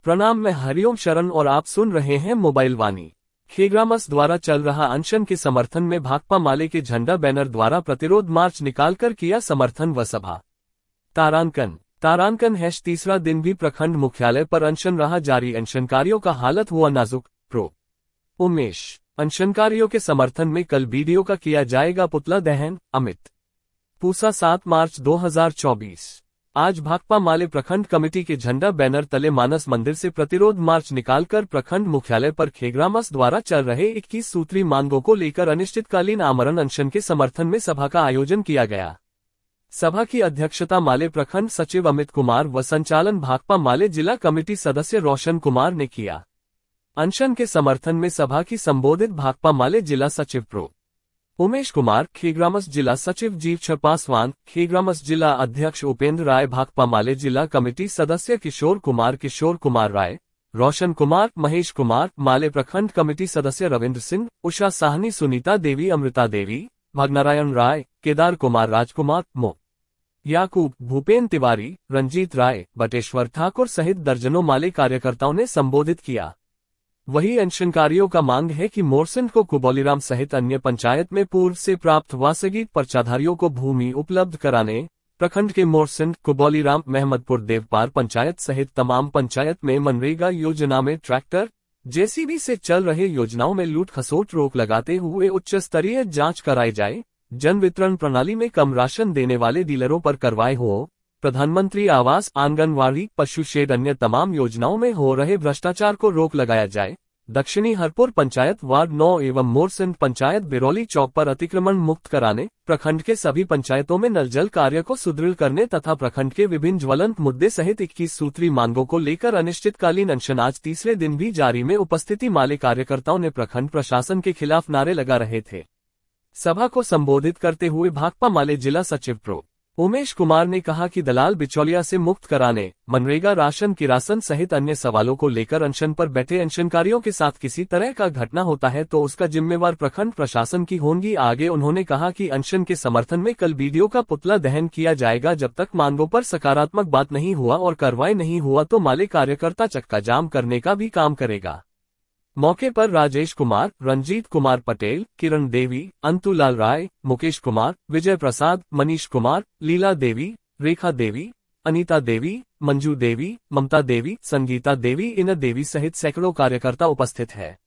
प्रणाम, मैं हरिओम शरण और आप सुन रहे हैं मोबाइल वाणी। खेग्रामस द्वारा चल रहा अनशन के समर्थन में भाकपा माले के झंडा बैनर द्वारा प्रतिरोध मार्च निकालकर किया समर्थन व सभा। तारांकन तीसरा दिन भी प्रखंड मुख्यालय पर अनशन रहा जारी। अनशनकारियों का हालत हुआ नाजुक। प्रो उमेश, अनशनकारियों के समर्थन में कल बीडीओ का किया जाएगा पुतला दहन। अमित पूसा 7 मार्च 2024। आज भाकपा माले प्रखंड कमेटी के झंडा बैनर तले मानस मंदिर से प्रतिरोध मार्च निकालकर प्रखंड मुख्यालय पर खेग्रामस द्वारा चल रहे 21 सूत्री मांगों को लेकर अनिश्चितकालीन आमरण अनशन के समर्थन में सभा का आयोजन किया गया। सभा की अध्यक्षता माले प्रखंड सचिव अमित कुमार व संचालन भाकपा माले जिला कमेटी सदस्य रोशन कुमार ने किया। अनशन के समर्थन में सभा की संबोधित भाकपा माले जिला सचिव प्रो उमेश कुमार, खेग्रामस जिला सचिव जीव पासवान, खेग्रामस जिला अध्यक्ष उपेंद्र राय, भाकपा माले जिला कमेटी सदस्य किशोर कुमार राय, रोशन कुमार, महेश कुमार, माले प्रखंड कमेटी सदस्य रविंद्र सिंह, उषा साहनी, सुनीता देवी, अमृता देवी, भगनारायण राय, केदार कुमार, राजकुमार, मो याकूब, भूपेन तिवारी, रंजीत राय, बटेश्वर ठाकुर सहित दर्जनों माले कार्यकर्ताओं ने संबोधित किया। वही अनशनकारियों का मांग है कि मोरसिंह को कुबोलीराम सहित अन्य पंचायत में पूर्व से प्राप्त वासगी पर्चाधारियों को भूमि उपलब्ध कराने। प्रखंड के मोरसिंह, कुबोलीराम, महमदपुर, देवपार पंचायत सहित तमाम पंचायत में मनरेगा योजना में ट्रैक्टर, जेसीबी से चल रहे योजनाओं में लूट खसोट रोक लगाते हुए उच्च स्तरीय जांच कराई जाए। जन वितरण प्रणाली में कम राशन देने वाले डीलरों पर कार्रवाई हो। प्रधानमंत्री आवास, आंगनवाड़ी, पशु शेड, अन्य तमाम योजनाओं में हो रहे भ्रष्टाचार को रोक लगाया जाए। दक्षिणी हरपुर पंचायत वार्ड 9 एवं मोरसिंह पंचायत बिरौली चौक पर अतिक्रमण मुक्त कराने। प्रखंड के सभी पंचायतों में नल जल कार्य को सुदृढ़ करने तथा प्रखंड के विभिन्न ज्वलंत मुद्दे सहित 21 सूत्री मांगों को लेकर अनिश्चितकालीन अनशन आज तीसरे दिन भी जारी में उपस्थिति माले कार्यकर्ताओं ने प्रखंड प्रशासन के खिलाफ नारे लगा रहे थे। सभा को संबोधित करते हुए भाकपा माले जिला सचिव प्रो उमेश कुमार ने कहा कि दलाल बिचौलिया से मुक्त कराने, मनरेगा राशन, किरासन सहित अन्य सवालों को लेकर अनशन पर बैठे अनशनकारियों के साथ किसी तरह का घटना होता है तो उसका जिम्मेवार प्रखंड प्रशासन की होगी। आगे उन्होंने कहा कि अनशन के समर्थन में कल बीडीओ का पुतला दहन किया जाएगा। जब तक मांगों पर सकारात्मक बात नहीं हुआ और कार्रवाई नहीं हुआ तो माले कार्यकर्ता चक्का जाम करने का भी काम करेगा। मौके पर राजेश कुमार, रंजीत कुमार पटेल, किरण देवी, अंतुलाल राय, मुकेश कुमार, विजय प्रसाद, मनीष कुमार, लीला देवी, रेखा देवी, अनीता देवी, मंजू देवी, ममता देवी, संगीता देवी, इन देवी सहित सैकड़ों कार्यकर्ता उपस्थित है।